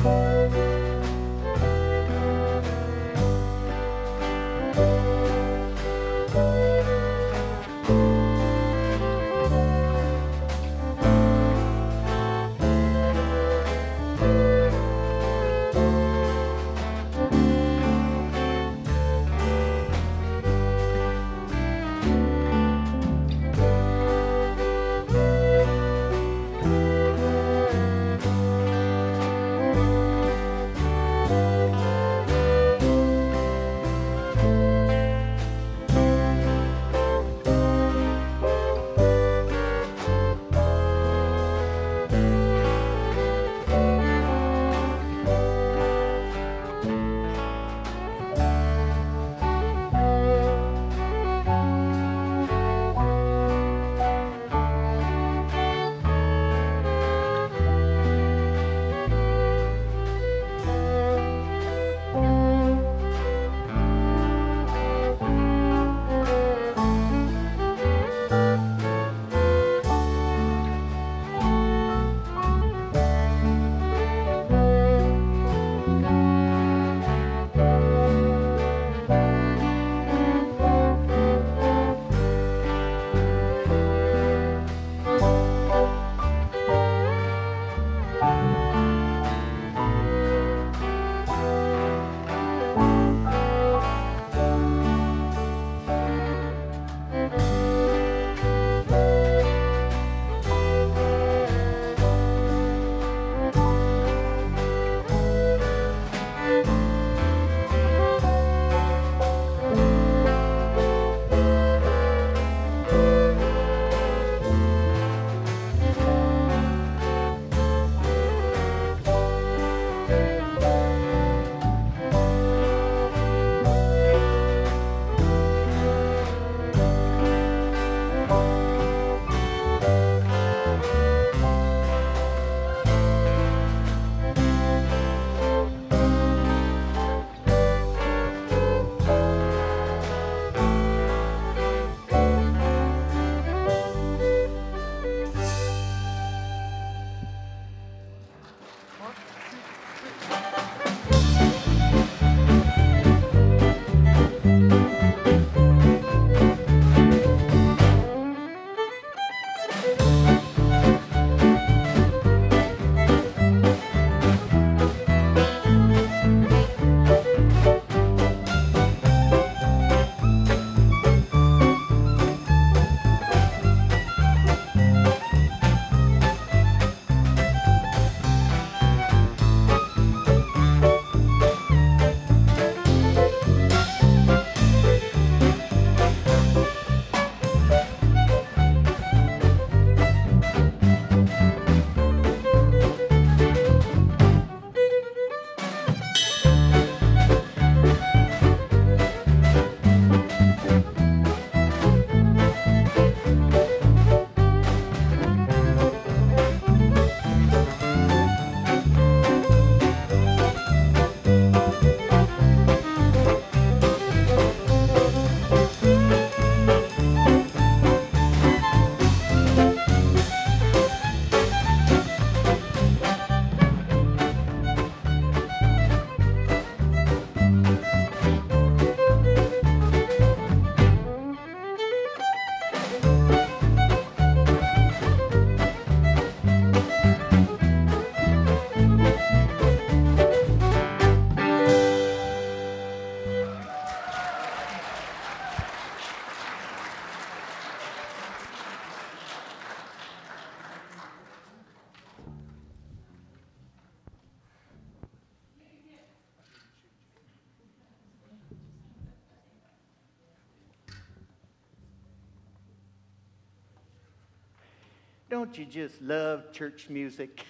Don't you just love church music?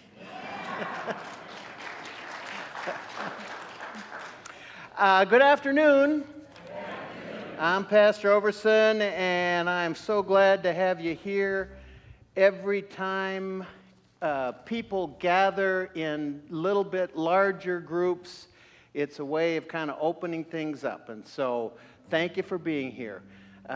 Good afternoon. I'm Pastor Overson, and I'm so glad to have you here. Every time people gather in little bit larger groups, it's a way of kind of opening things up. And so thank you for being here.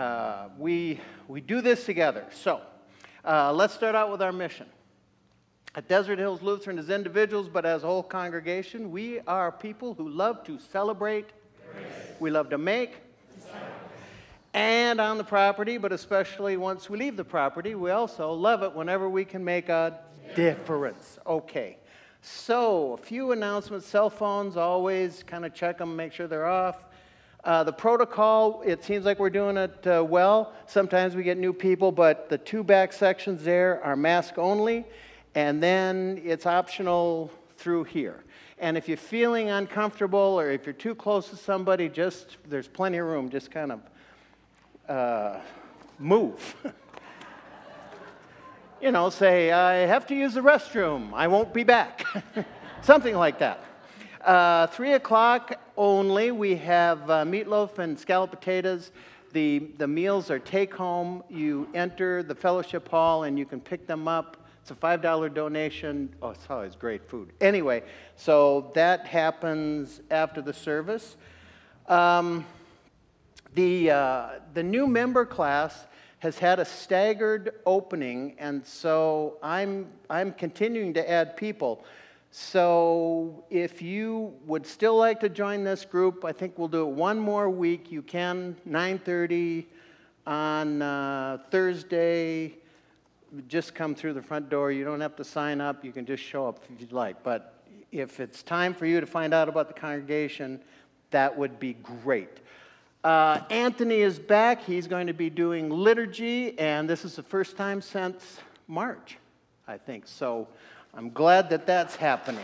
We do this together. So let's start out with our mission. At Desert Hills Lutheran, as individuals, but as a whole congregation, we are people who love to celebrate. We love to make. And on the property, but especially once we leave the property, we also love it whenever we can make a difference. Okay. So, a few announcements. Cell phones, always kind of check them, make sure they're off. The protocol, it seems like we're doing it well. Sometimes we get new people, but the 2 back sections there are mask only, and then it's optional through here. And if you're feeling uncomfortable or if you're too close to somebody, there's plenty of room, just kind of move. Say, I have to use the restroom. I won't be back. Something like that. 3 o'clock only, we have meatloaf and scalloped potatoes. The meals are take home. You enter the fellowship hall and you can pick them up. It's a $5 donation. Oh, it's always great food. Anyway, so that happens after the service. The new member class has had a staggered opening, and so I'm continuing to add people. So if you would still like to join this group, I think we'll do it one more week. You can, 9:30 on Thursday. Just come through the front door. You don't have to sign up. You can just show up if you'd like. But if it's time for you to find out about the congregation, that would be great. Anthony is back. He's going to be doing liturgy, and this is the first time since March, I think. So I'm glad that that's happening.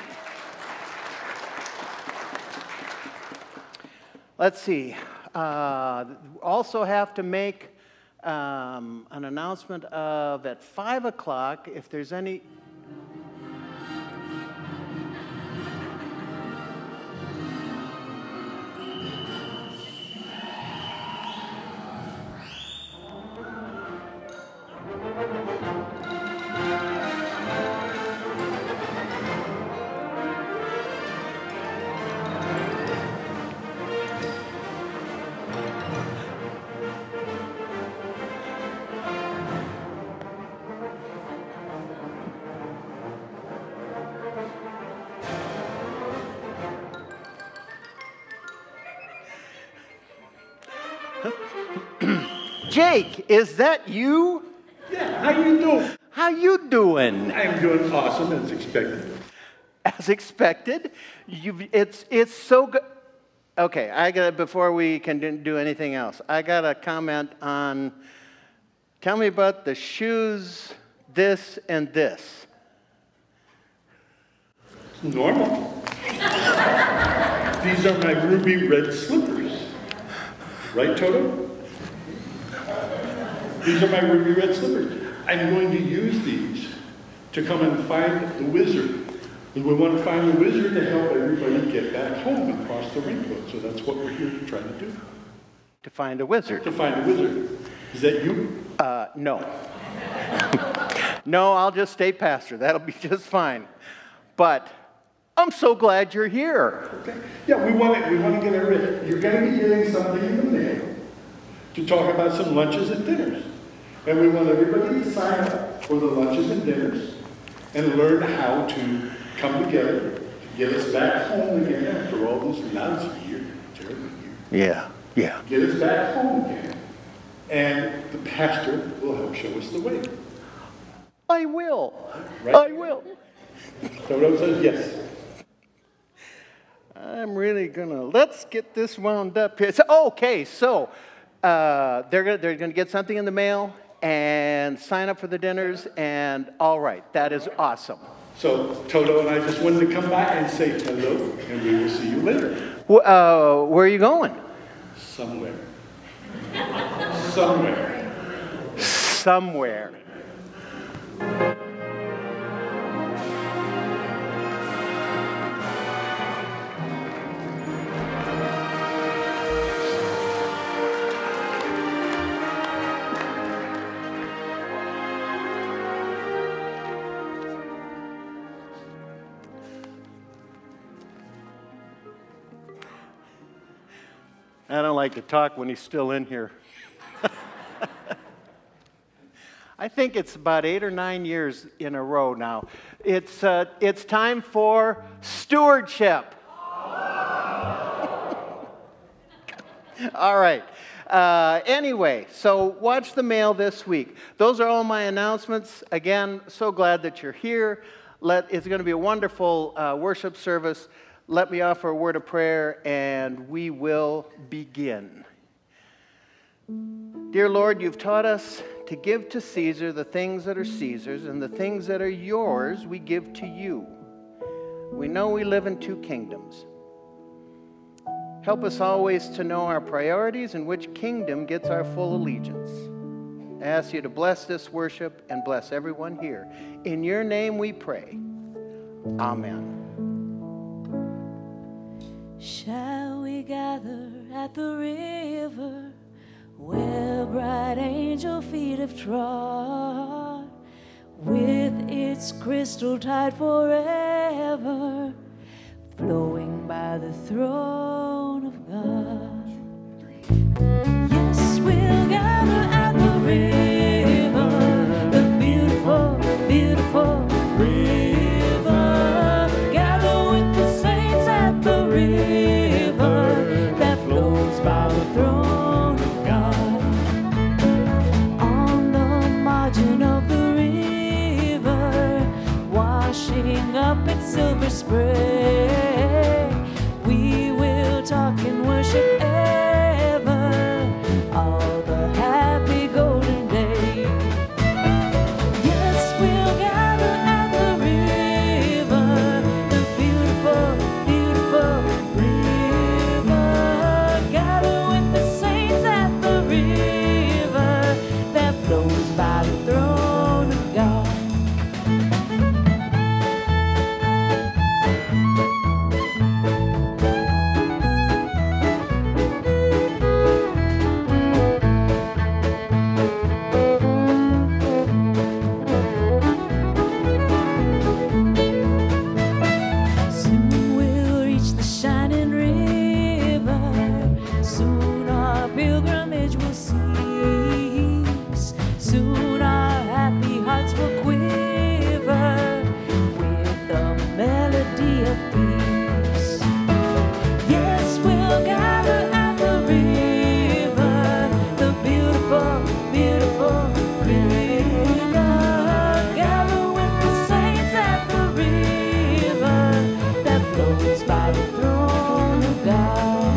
Let's see. Also have to make an announcement of at 5 o'clock, if there's any... Jake, is that you? Yeah, how you doing? How you doing? I'm doing awesome, as expected. As expected? It's so good. Okay, before we can do anything else, I got a comment on, tell me about the shoes, this and this. Normal. These are my ruby red slippers. Right, Toto? These are my ruby red slippers. I'm going to use these to come and find the wizard. And we want to find the wizard to help everybody get back home and cross the rainbow. So that's what we're here to try to do. To find a wizard. To find a wizard. Is that you? No. No, I'll just stay pastor. That'll be just fine. But I'm so glad you're here. Okay. Yeah, we want to get it ready. You're going to be getting something in the mail to talk about some lunches and dinners. And we want everybody to sign up for the lunches and dinners and learn how to come together to get us back home again after all this lousy year, terrible year. Yeah. Get us back home again. And the pastor will help show us the way. I will. Right? I will. Toto says yes. I'm really let's get this wound up here. So they're gonna get something in the mail and sign up for the dinners, and all right, that is awesome. So Toto and I just wanted to come by and say hello, and we will see you later. Where are you going? Somewhere. I don't like to talk when he's still in here. I think it's about 8 or 9 years in a row now. It's time for stewardship. All right. Anyway, so watch the mail this week. Those are all my announcements. Again, so glad that you're here. It's going to be a wonderful worship service. Let me offer a word of prayer, and we will begin. Dear Lord, you've taught us to give to Caesar the things that are Caesar's, and the things that are yours we give to you. We know we live in two kingdoms. Help us always to know our priorities and which kingdom gets our full allegiance. I ask you to bless this worship and bless everyone here. In your name we pray. Amen. Shall we gather at the river where bright angel feet have trod, with its crystal tide forever flowing by the throne of God? Yes, we'll gather at the river, the beautiful, beautiful river. Gather with the saints at the river that flows by the throne of God. On the margin of the river, washing up its silver spray, we will talk and worship ever, all the happy golden days. Yes, we'll gather at the river, the beautiful, beautiful river. Gather with the saints at the river that flows by the throne of God. Soon we'll reach the shining river. Soon our pilgrimage will cease. Soon our happy hearts will quiver with the melody of peace. Yes, we'll gather at the river, the beautiful, beautiful river. Gather with the saints at the river that flows by the throne of God.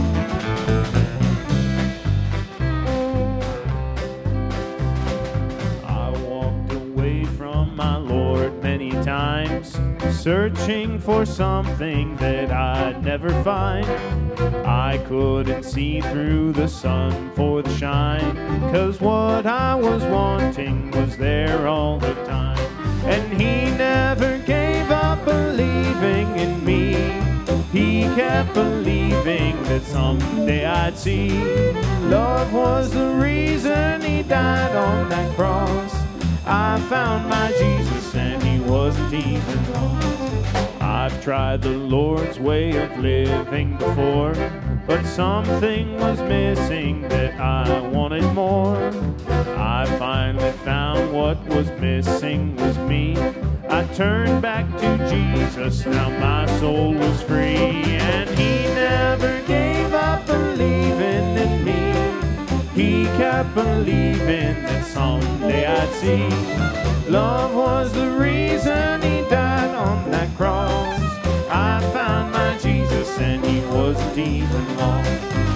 I walked away from my Lord many times, searching for something that I'd never find. I couldn't see through the sun for the shine, 'cause what I was wanting was there all the time. And he never gave up believing in me. He kept believing that someday I'd see. Love was the reason he died on that cross. I found my Jesus and he wasn't even lost. I've tried the Lord's way of living before, but something was missing that I wanted more. I finally found what was missing was me. I turned back to Jesus, now my soul was free. And he never gave up believing in me. He kept believing that someday I'd see. Love was the reason he died on that cross. I found my Jesus and he wasn't even lost.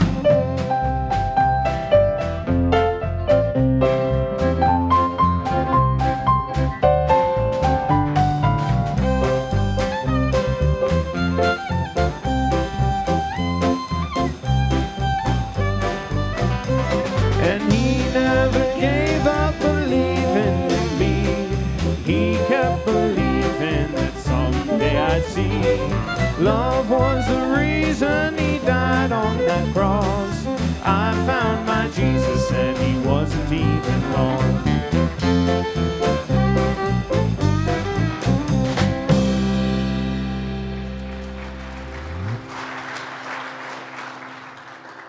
And he never gave up believing in me. He kept believing that someday I'd see. Love was the reason he died on that cross. I found my Jesus and he wasn't even lost.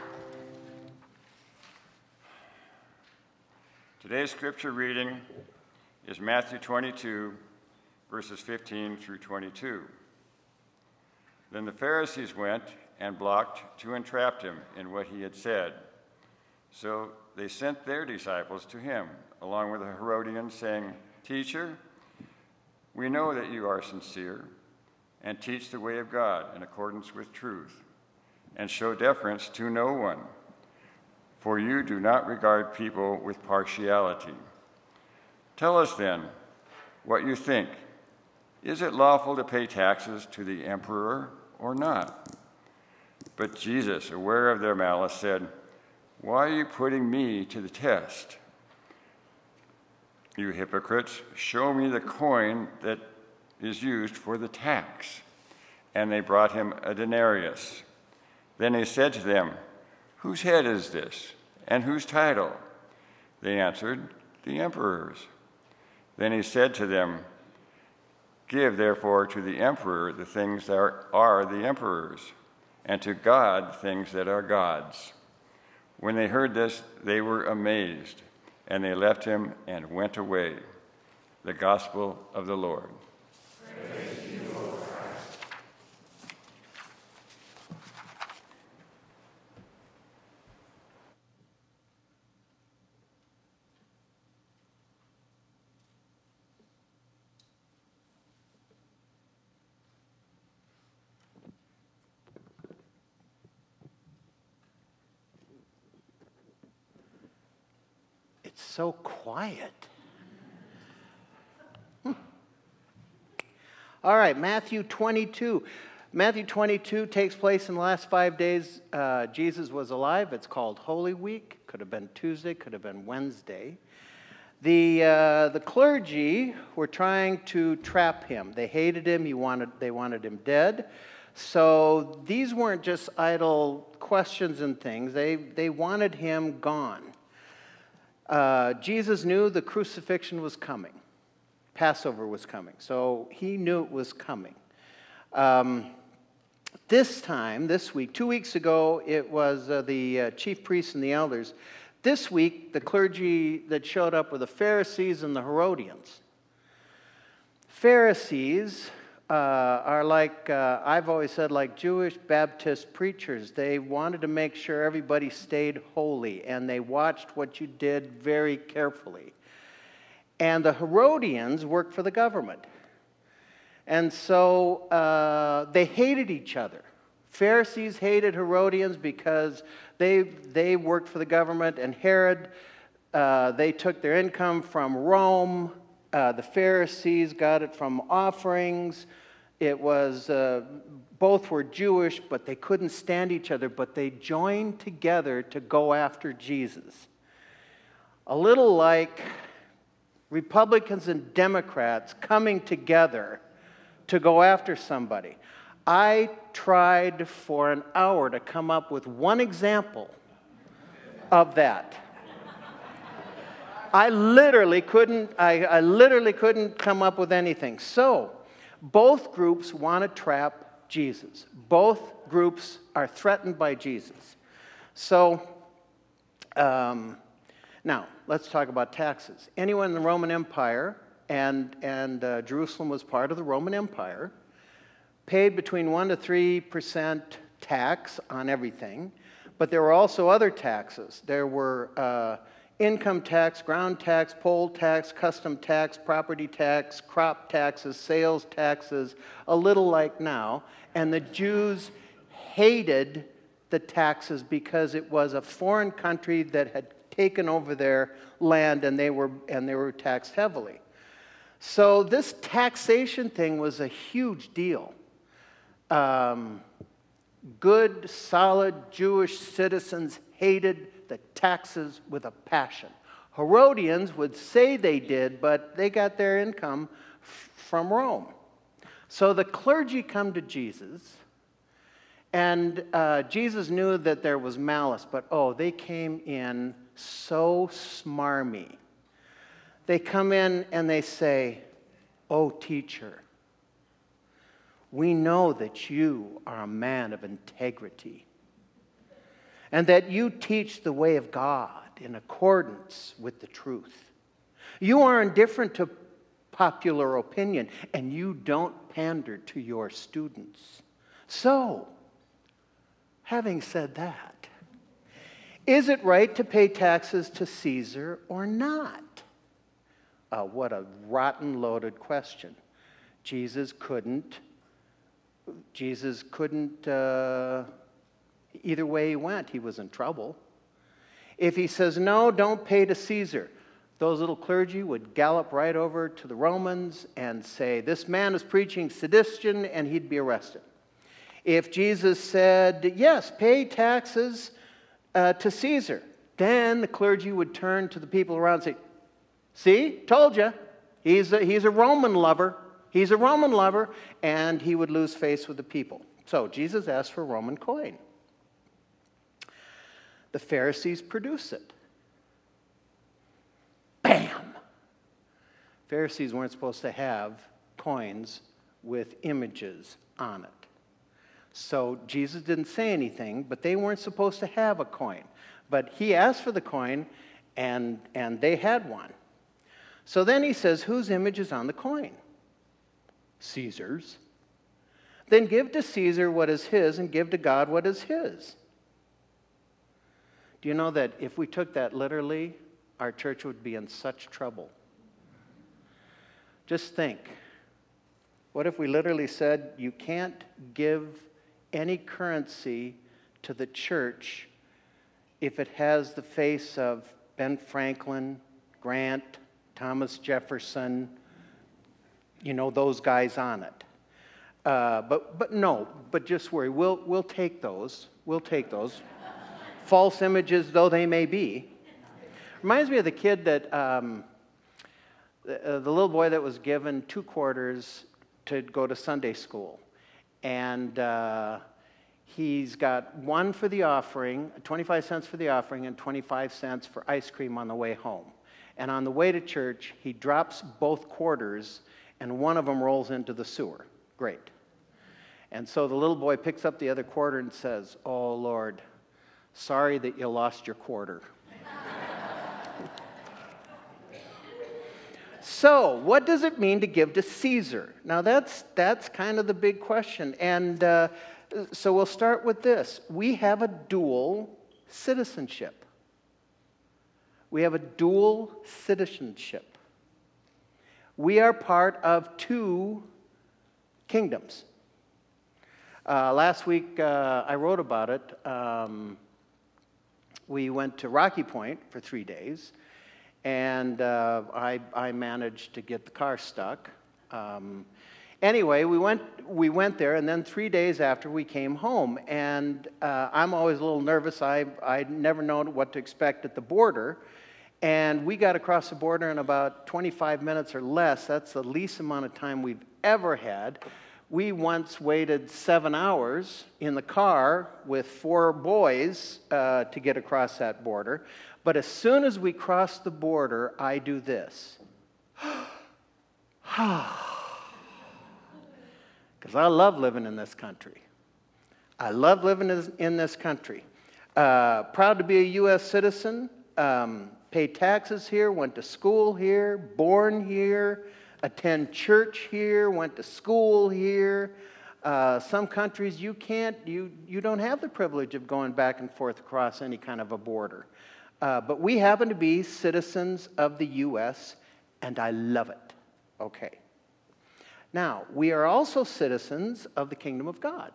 Today's scripture reading is Matthew 22, verses 15 through 22. Then the Pharisees went and blocked to entrap him in what he had said. So they sent their disciples to him, along with the Herodians, saying, "Teacher, we know that you are sincere and teach the way of God in accordance with truth, and show deference to no one, for you do not regard people with partiality. Tell us then what you think. Is it lawful to pay taxes to the emperor or not?" But Jesus, aware of their malice, said, "Why are you putting me to the test? You hypocrites, show me the coin that is used for the tax." And they brought him a denarius. Then he said to them, "Whose head is this, and whose title?" They answered, "The emperor's." Then he said to them, "Give therefore to the emperor the things that are the emperor's, and to God things that are God's." When they heard this, they were amazed, and they left him and went away. The Gospel of the Lord. Praise to you, Lord Christ. It's so quiet. All right, Matthew 22. Matthew 22 takes place in the last 5 days Jesus was alive. It's called Holy Week. Could have been Tuesday, could have been Wednesday. The clergy were trying to trap him. They hated him. They wanted him dead. So these weren't just idle questions and things. They wanted him gone. Jesus knew the crucifixion was coming. Passover was coming. So he knew it was coming. This week, 2 weeks ago, it was the chief priests and the elders. This week, the clergy that showed up were the Pharisees and the Herodians. Pharisees are like, I've always said, like Jewish Baptist preachers. They wanted to make sure everybody stayed holy, and they watched what you did very carefully. And the Herodians worked for the government. And so they hated each other. Pharisees hated Herodians because they worked for the government, and Herod, they took their income from Rome. The Pharisees got it from offerings. It was, both were Jewish, but they couldn't stand each other, but they joined together to go after Jesus. A little like Republicans and Democrats coming together to go after somebody. I tried for an hour to come up with one example of that. I literally couldn't come up with anything. So, both groups want to trap Jesus. Both groups are threatened by Jesus. So, now, let's talk about taxes. Anyone in the Roman Empire, and Jerusalem was part of the Roman Empire, paid between 1% to 3% tax on everything. But there were also other taxes. There were income tax, ground tax, poll tax, custom tax, property tax, crop taxes, sales taxes, a little like now. And the Jews hated the taxes because it was a foreign country that had taken over their land, and they were taxed heavily. So this taxation thing was a huge deal. Good, solid Jewish citizens hated the taxes with a passion. Herodians would say they did, but they got their income from Rome. So the clergy come to Jesus, and Jesus knew that there was malice, but they came in so smarmy. They come in and they say, "Oh, teacher, we know that you are a man of integrity, and that you teach the way of God in accordance with the truth. You are indifferent to popular opinion, and you don't pander to your students. So, having said that, is it right to pay taxes to Caesar or not? What a rotten, loaded question. Jesus couldn't, either way he went, he was in trouble. If he says, no, don't pay to Caesar, those little clergy would gallop right over to the Romans and say, this man is preaching sedition, and he'd be arrested. If Jesus said, yes, pay taxes to Caesar, then the clergy would turn to the people around and say, see, told you, he's a Roman lover. He's a Roman lover, and he would lose face with the people. So Jesus asked for a Roman coin. The Pharisees produce it. Bam! Pharisees weren't supposed to have coins with images on it. So Jesus didn't say anything, but they weren't supposed to have a coin. But he asked for the coin, and they had one. So then he says, whose image is on the coin? Caesar's. Then give to Caesar what is his, and give to God what is his. Do you know that if we took that literally, our church would be in such trouble? Just think. What if we literally said, you can't give any currency to the church if it has the face of Ben Franklin, Grant, Thomas Jefferson, those guys on it. But just worry, we'll take those. We'll take those. False images though they may be. Reminds me of the kid that, the little boy that was given 2 quarters to go to Sunday school. And he's got 1 for the offering, 25 cents for the offering, and 25 cents for ice cream on the way home. And on the way to church, he drops both quarters, and one of them rolls into the sewer. Great. And so the little boy picks up the other quarter and says, oh, Lord, sorry that you lost your quarter. So, what does it mean to give to Caesar? Now, that's kind of the big question. And so we'll start with this. We have a dual citizenship. We have a dual citizenship. We are part of 2 kingdoms. Last week, I wrote about it. We went to Rocky Point for 3 days, and I managed to get the car stuck. Anyway, we went there, and then 3 days after, we came home. And I'm always a little nervous. I never know what to expect at the border. And we got across the border in about 25 minutes or less. That's the least amount of time we've ever had. We once waited 7 hours in the car with 4 boys to get across that border. But as soon as we cross the border, I do this. Because I love living in this country. I love living in this country. Proud to be a U.S. citizen. Paid taxes here, went to school here, born here, attend church here, went to school here. Some countries you don't have the privilege of going back and forth across any kind of a border. But we happen to be citizens of the U.S., and I love it. Okay. Now, we are also citizens of the kingdom of God.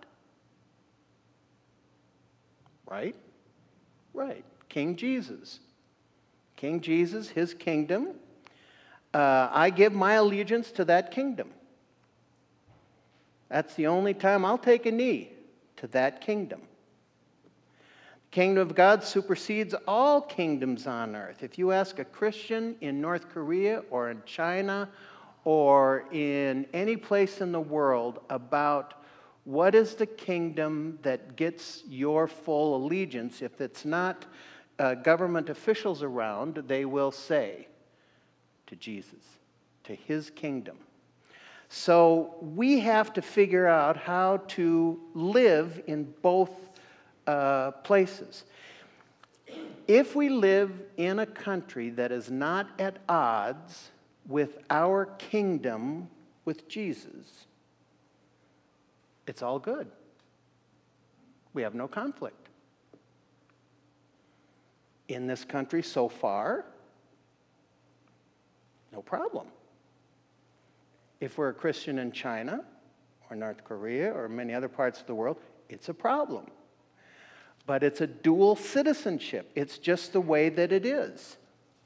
Right? Right. King Jesus. King Jesus, his kingdom. I give my allegiance to that kingdom. That's the only time I'll take a knee to that kingdom. The kingdom of God supersedes all kingdoms on earth. If you ask a Christian in North Korea or in China or in any place in the world about what is the kingdom that gets your full allegiance, if it's not government officials around, they will say to Jesus, to his kingdom. So we have to figure out how to live in both places. if we live in a country that is not at odds with our kingdom with Jesus, it's all good. We have no conflict. In this country so far, no problem. If we're a Christian in China or North Korea or many other parts of the world, it's a problem. But it's a dual citizenship. It's just the way that it is.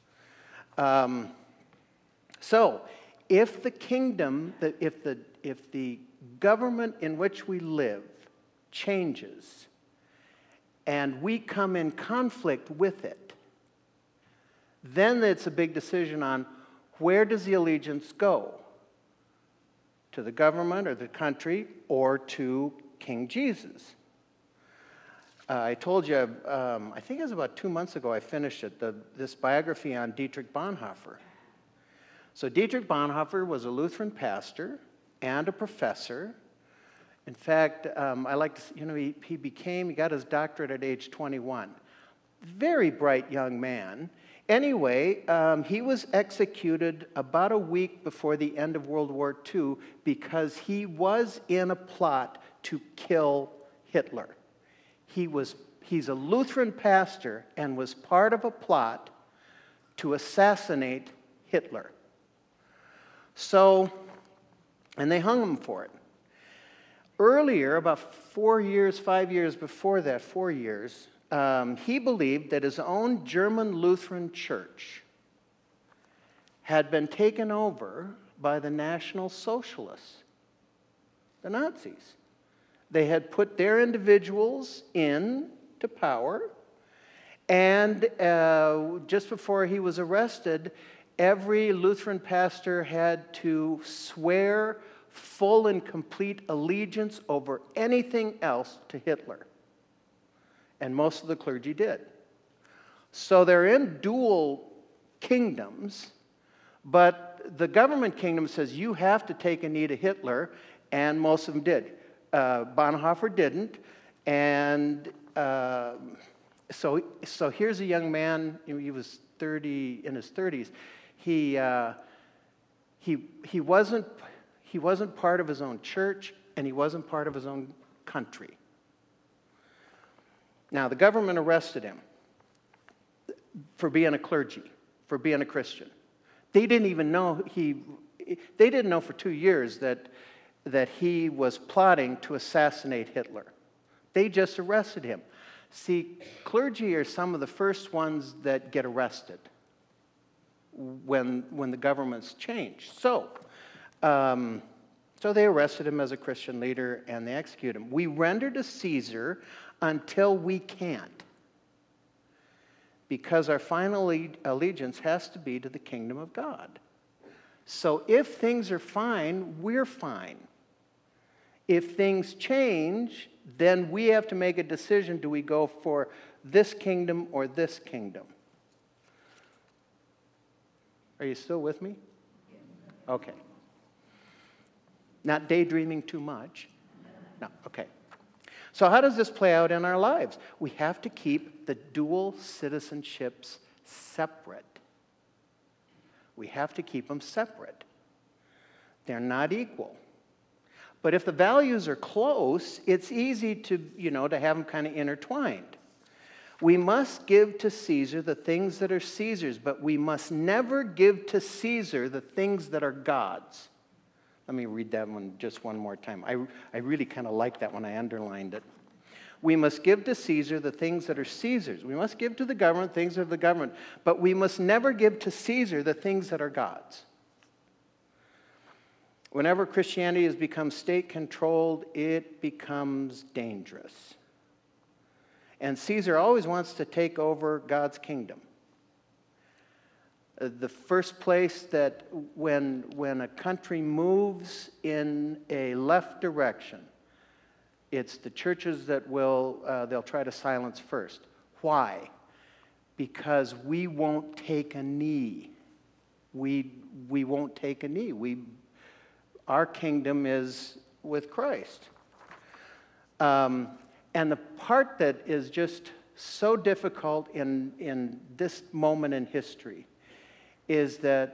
So, if the kingdom, if the government in which we live changes, and we come in conflict with it, then it's a big decision on where does the allegiance go? To the government or the country or to King Jesus? I told you, I think it was about 2 months ago I finished it, this biography on Dietrich Bonhoeffer. So Dietrich Bonhoeffer was a Lutheran pastor and a professor. In fact, I like to, he got his doctorate at age 21. Very bright young man. Anyway, he was executed about a week before the end of World War II because he was in a plot to kill Hitler. He's a Lutheran pastor and was part of a plot to assassinate Hitler. So, and they hung him for it. Earlier, about 5 years before that, 4 years, he believed that his own German Lutheran church had been taken over by the National Socialists, the Nazis. They had put their individuals into power, and just before he was arrested, every Lutheran pastor had to swear full and complete allegiance over anything else to Hitler. And most of the clergy did. So they're in dual kingdoms, but the government kingdom says you have to take a knee to Hitler, and most of them did. Bonhoeffer didn't, and so here's a young man. He was 30, in his 30s. He wasn't part of his own church, and he wasn't part of his own country. Now, the government arrested him for being a clergy, for being a Christian. They didn't even know they didn't know for 2 years that he was plotting to assassinate Hitler. They just arrested him. See, clergy are some of the first ones that get arrested when the governments change. So they arrested him as a Christian leader and they executed him. We render to Caesar until we can't, because our final allegiance has to be to the kingdom of God. So if things are fine, we're fine. If things change, then we have to make a decision. Do we go for this kingdom or this kingdom? Are you still with me? Okay. Not daydreaming too much? No, okay. So how does this play out in our lives? We have to keep the dual citizenships separate. We have to keep them separate. They're not equal. But if the values are close, it's easy to have them kind of intertwined. We must give to Caesar the things that are Caesar's, but we must never give to Caesar the things that are God's. Let me read that one just one more time. I really kind of like that when I underlined it. We must give to Caesar the things that are Caesar's. We must give to the government things of the government, but we must never give to Caesar the things that are God's. Whenever Christianity has become state-controlled, it becomes dangerous. And Caesar always wants to take over God's kingdom. The first place that when a country moves in a left direction, it's the churches that they'll try to silence first. Why? Because we won't take a knee. We won't take a knee. Our kingdom is with Christ. And the part that is just so difficult in this moment in history is that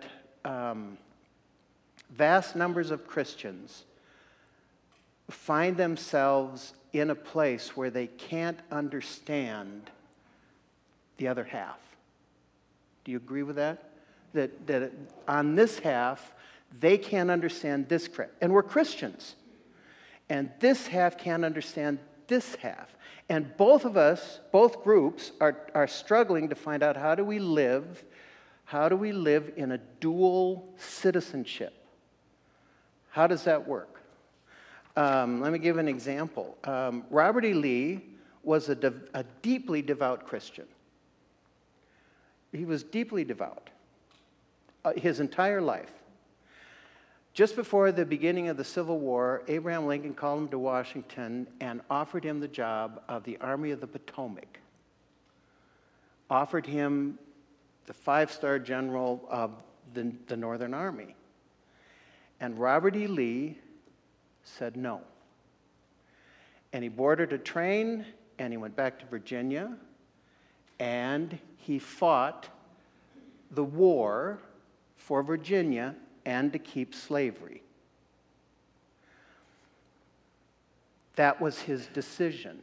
vast numbers of Christians find themselves in a place where they can't understand the other half. Do you agree with that? That on this half, they can't understand this crap. And we're Christians. And this half can't understand this half. And both of us, both groups, are struggling to find out how do we live in a dual citizenship. How does that work? Let me give an example. Robert E. Lee was a deeply devout Christian. He was deeply devout his entire life. Just before the beginning of the Civil War, Abraham Lincoln called him to Washington and offered him the job of the Army of the Potomac. Offered him the 5-star general of the Northern Army. And Robert E. Lee said no. And he boarded a train, and he went back to Virginia, and he fought the war for Virginia and to keep slavery. That was his decision.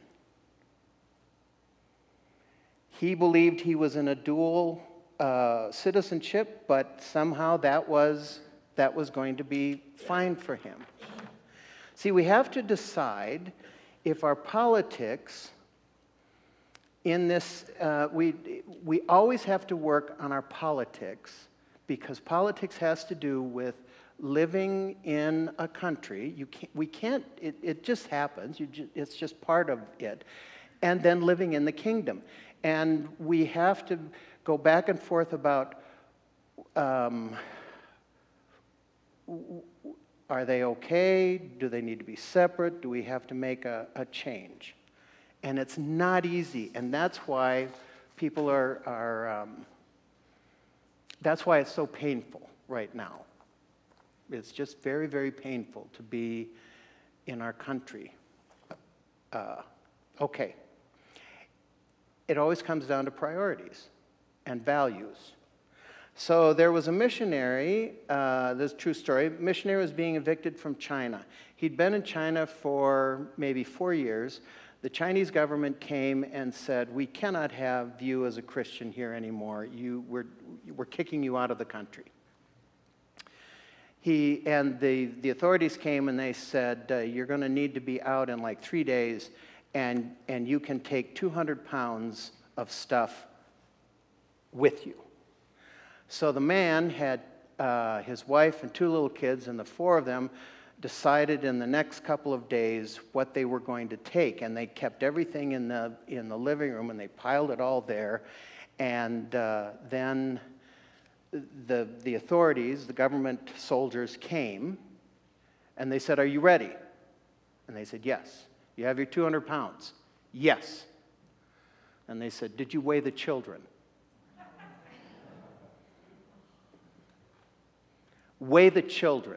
He believed he was in a dual citizenship, but somehow that was going to be fine for him. See, we have to decide if our politics in this, we always have to work on our politics, because politics has to do with living in a country. It just happens. It's just part of it. And then living in the kingdom. And we have to go back and forth about, are they okay? Do they need to be separate? Do we have to make a change? And it's not easy. And that's why people that's why it's so painful right now. It's just very, very painful to be in our country. Okay. It always comes down to priorities and values. So there was a missionary, this is a true story, missionary was being evicted from China. He'd been in China for maybe 4 years. The Chinese government came and said, we cannot have you as a Christian here anymore. We're kicking you out of the country. The authorities came and they said, you're going to need to be out in like 3 days, and you can take 200 pounds of stuff with you. So the man had his wife and 2 little kids, and the 4 of them decided in the next couple of days what they were going to take, and they kept everything in the living room, and they piled it all there. And then the authorities, the government soldiers came, and they said, "Are you ready?" And they said, "Yes." "You have your 200 pounds?" "Yes." And they said, "Did you weigh the children?" Weigh the children.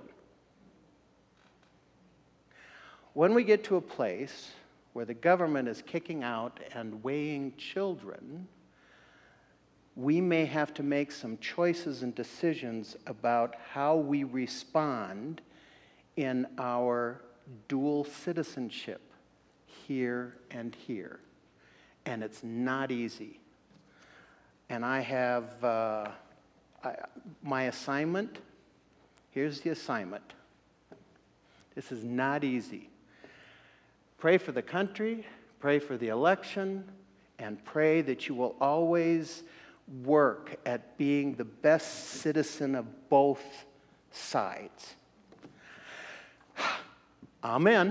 When we get to a place where the government is kicking out and weighing children, we may have to make some choices and decisions about how we respond in our dual citizenship here and here. And it's not easy. And I have my assignment. Here's the assignment. This is not easy. Pray for the country, pray for the election, and pray that you will always work at being the best citizen of both sides. Amen.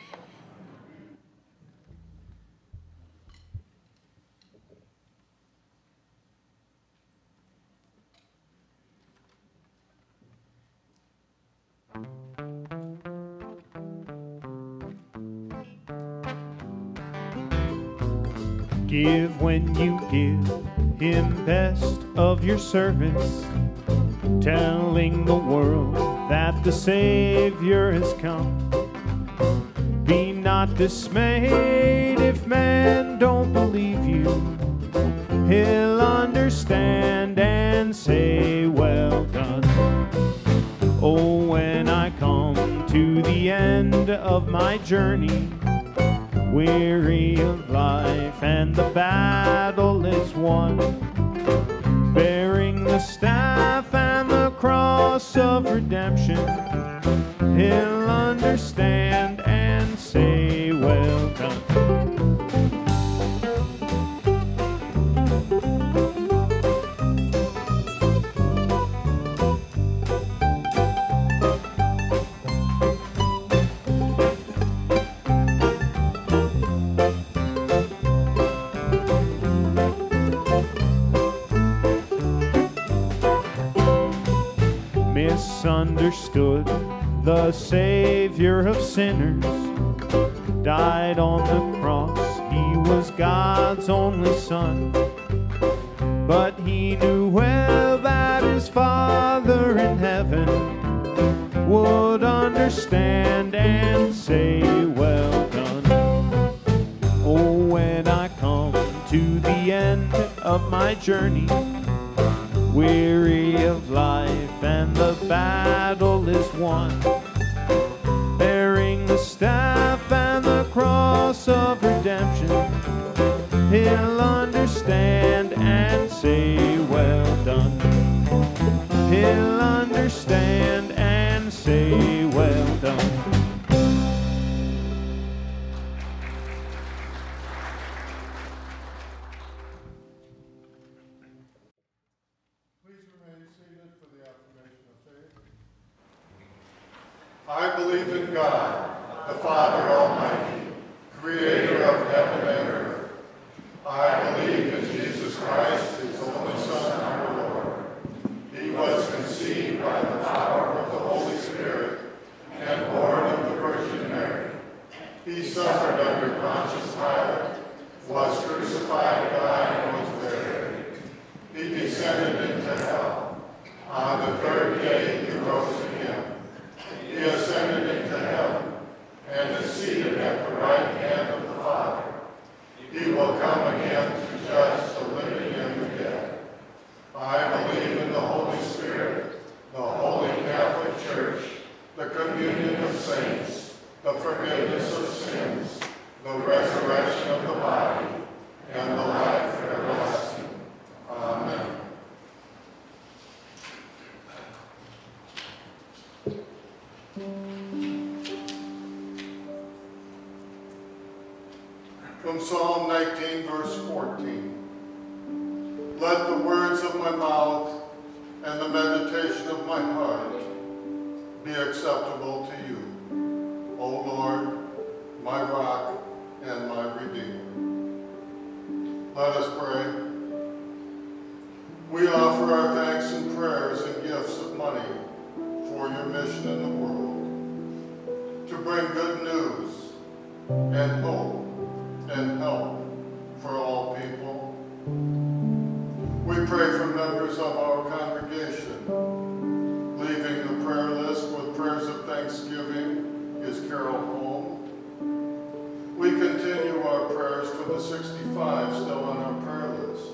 Give when you give him best of your service, telling the world that the Savior has come. Be not dismayed if man don't believe you. He'll understand and say, well done. Oh, when I come to the end of my journey, weary of life and the battle is won, bearing the staff and the cross of redemption, he'll understand and say, well done. Misunderstood, the Savior of sinners died on the cross. He was God's only Son, but he knew well that his Father in heaven would understand and say, well done. Oh, when I come to the end of my journey, weary of life and the battle is won, bearing the staff and the cross of redemption, he'll understand and say, well done. He'll understand and say, well done. I believe in God, the Father Almighty, creator of heaven and earth. I believe in Jesus Christ, his only Son, our Lord. He was conceived by the power of the Holy Spirit and born of the Virgin Mary. He suffered under Pontius Pilate, was crucified, died, and was buried. He descended into hell. On the third day he rose again. He ascended into heaven and is seated at the right hand of the Father. He will come again to judge the living and the dead. I believe in the Holy Spirit, the Holy Catholic Church, the communion of saints, the forgiveness of sins, the resurrection of the body, and the life everlasting. Amen. From Psalm 19, verse 14. Let the words of my mouth and the meditation of my heart be acceptable to you, O Lord, my rock and my redeemer. Let us pray. We offer our thanks and prayers and gifts of money for your mission in the world, to bring good news and hope and help for all people. We pray for members of our congregation. Leaving the prayer list with prayers of thanksgiving is Carol Holm. We continue our prayers for the 65 still on our prayer list.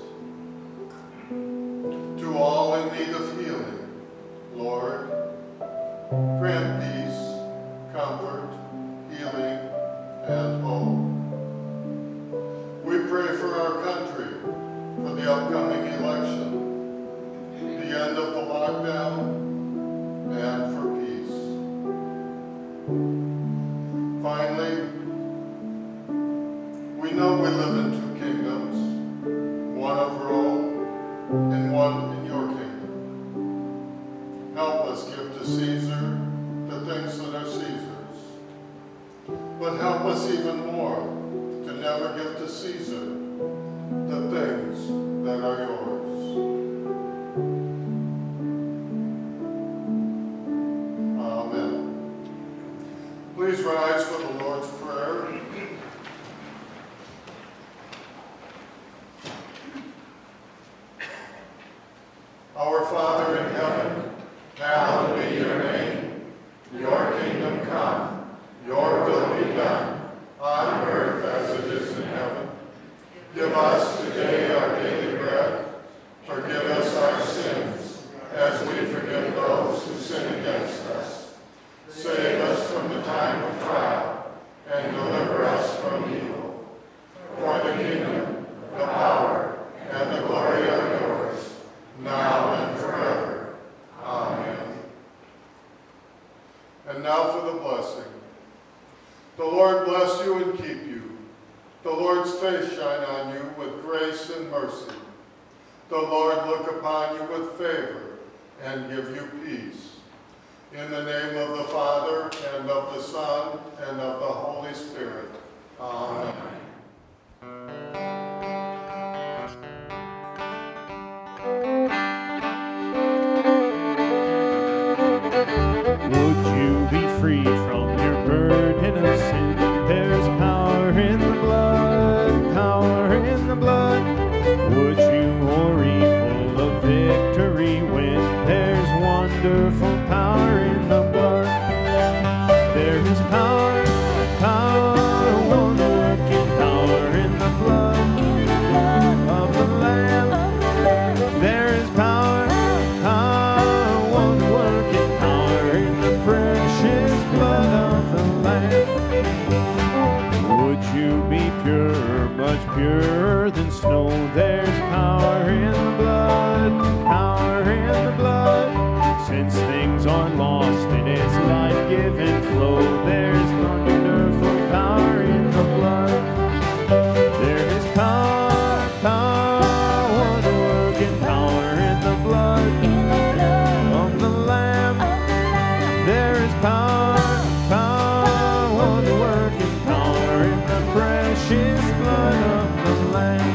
To all in need of healing, Lord, grant peace, comfort, healing, and hope. We pray for our country, for the upcoming election, the end of the lockdown, and for peace. Finally, we know we live in two kingdoms, one of Rome and one in your kingdom. Help us give to Caesar the things that are Caesar's, but help us even more to never give to Caesar the things that are yours. Amen. Please rise for the Lord's Prayer. Our Father in heaven, hallowed be your name. Your kingdom come, your will be done, The Lord bless you and keep you. The Lord's face shine on you with grace and mercy. The Lord look upon you with favor and give you peace. In the name of the Father, and of the Son, and of the Holy Spirit. Amen. Would you be free from your burden of sin? There's power in the blood, power in the blood. Would you worry full of victory when there's wonderful power in the blood? There is power, power, wonder-working power in the blood of the Lamb. There is power, power, wonder-working power in the precious blood of the Lamb. Would you be pure, much purer than snow? There's power in the blood, power in the blood. Since things are lost in its life-giving flow, there's wonderful power in the blood. There is power, power, wonder-working power in the blood of the Lamb. There is power, power, wonder-working power in the precious blood of the Lamb.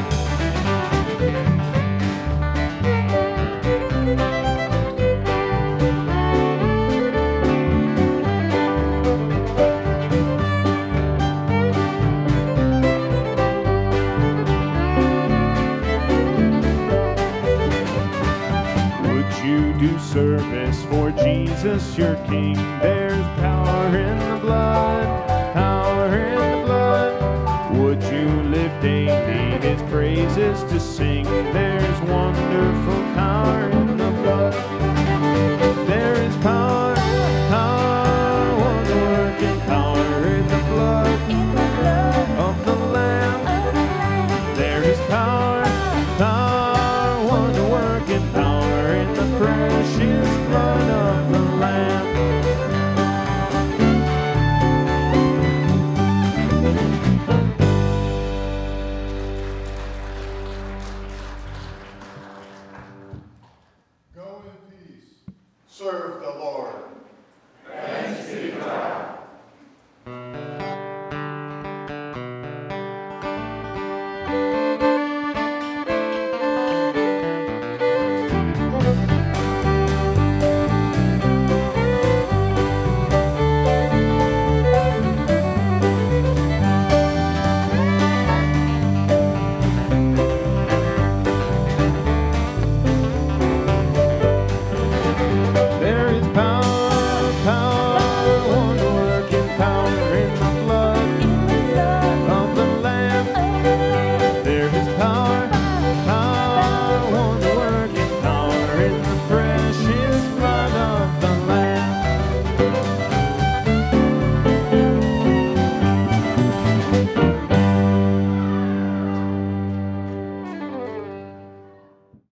Would you do service for Jesus, your King? There's power in the blood, power in the blood. Would you live daily His praises to sing?